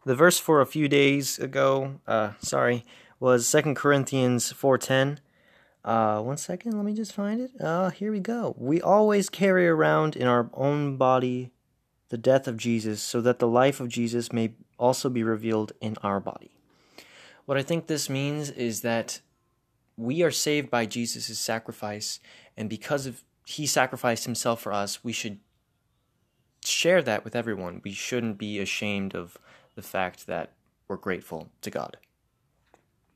The verse for a few days ago, was 2 Corinthians 4:10. One second, let me just find it. Here we go. We always carry around in our own body the death of Jesus, so that the life of Jesus may also be revealed in our body. What I think this means is that we are saved by Jesus' sacrifice, and because of he sacrificed himself for us, we should share that with everyone. We shouldn't be ashamed of the fact that we're grateful to God.